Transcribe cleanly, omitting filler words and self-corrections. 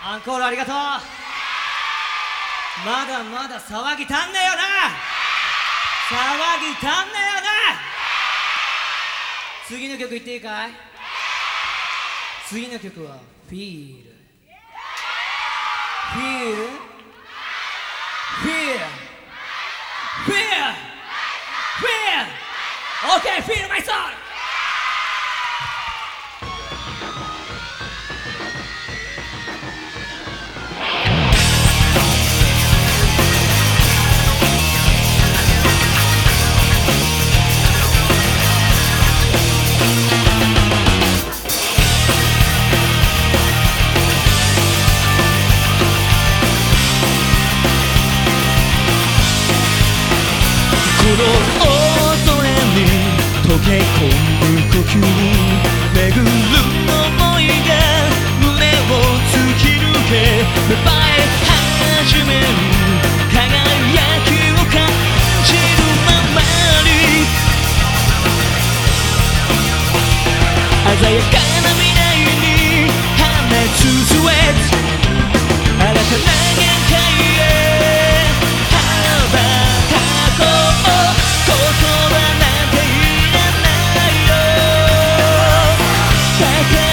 アンコールありがとう。まだまだ騒ぎ足んねえよな。騒ぎ足んねえよな。次の曲言っていいかい。次の曲はフィール。フィールフィールフィールフィール OK フィールマイソウル。 この大空に溶け込む呼吸、巡る想いが胸を突き抜け芽生え始める輝きを感じるままに、鮮やかな未来に放つスウェット、新たな限界へ羽ばたこう。言葉なんていらないよ。